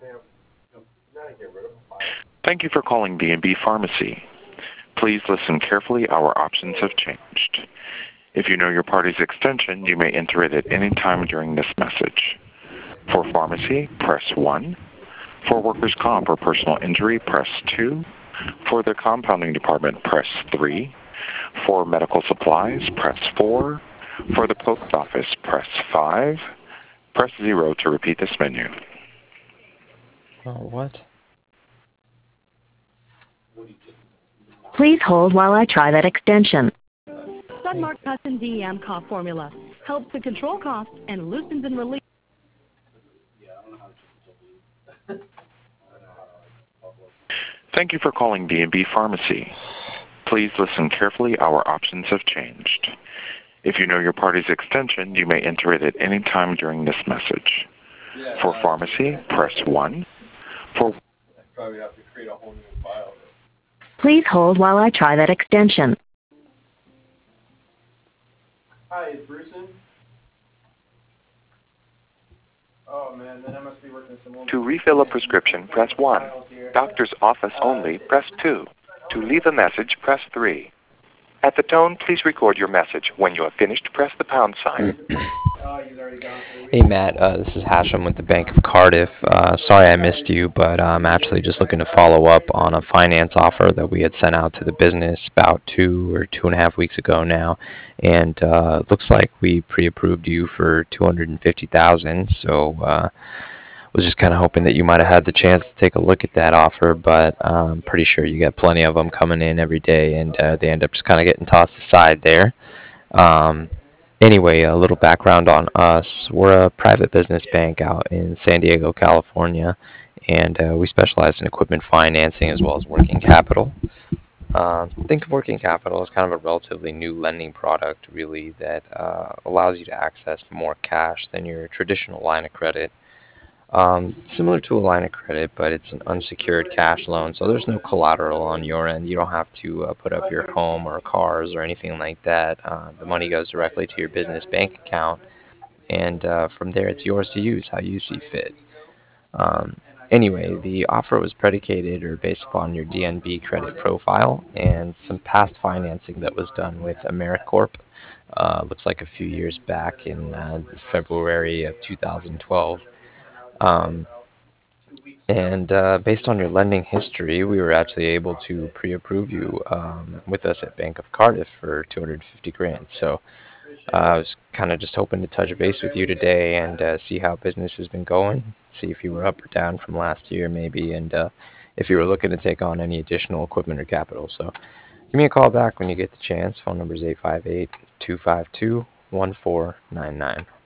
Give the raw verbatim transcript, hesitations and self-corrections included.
Thank you for calling B and B Pharmacy. Please listen carefully. Our options have changed. If you know your party's extension, you may enter it at any time during this message. For pharmacy, press one. For workers' comp or personal injury, press two. For the compounding department, press three. For medical supplies, press four. For the post office, press five. Press zero to repeat this menu. Oh, what? Please hold while I try that extension. Sunmark Custom D E M cough formula helps to control cough and loosens and relieves. Thank you for calling B and B Pharmacy. Please listen carefully. Our options have changed. If you know your party's extension, you may enter it at any time during this message. For pharmacy, press one. For Probably have to create a whole new file. Please hold while I try that extension. Hi, is Bruce in? Oh man, then I must be working some more. To refill a prescription, press one. Doctor's office only, press two. To leave a message, press three. At the tone, please record your message. When you have finished, press the pound sign. Hey Matt, uh, this is Hashem with the Bank of Cardiff. Uh, sorry I missed you, but I'm actually just looking to follow up on a finance offer that we had sent out to the business about two or two and a half weeks ago now, and uh, it looks like we pre-approved you for two hundred fifty thousand dollars. So uh, was just kind of hoping that you might have had the chance to take a look at that offer, but I'm pretty sure you get plenty of them coming in every day, and uh, they end up just kind of getting tossed aside there. Um, Anyway, a little background on us. We're a private business bank out in San Diego, California, and uh, we specialize in equipment financing as well as working capital. Uh, think of working capital as kind of a relatively new lending product, really, that uh, allows you to access more cash than your traditional line of credit. Um, similar to a line of credit, but it's an unsecured cash loan, so there's no collateral on your end. You don't have to uh, put up your home or cars or anything like that. Uh, the money goes directly to your business bank account, and uh, from there it's yours to use how you see fit. Um, anyway, the offer was predicated or based upon your D N B credit profile and some past financing that was done with AmeriCorp. Uh, looks like a few years back in uh, February of two thousand twelve. Um, and uh, based on your lending history, we were actually able to pre-approve you um, with us at Bank of Cardiff for two hundred fifty grand. So uh, I was kind of just hoping to touch base with you today and uh, see how business has been going, see if you were up or down from last year maybe, and uh, if you were looking to take on any additional equipment or capital. So give me a call back when you get the chance. Phone number is eight five eight, two five two, one four nine nine.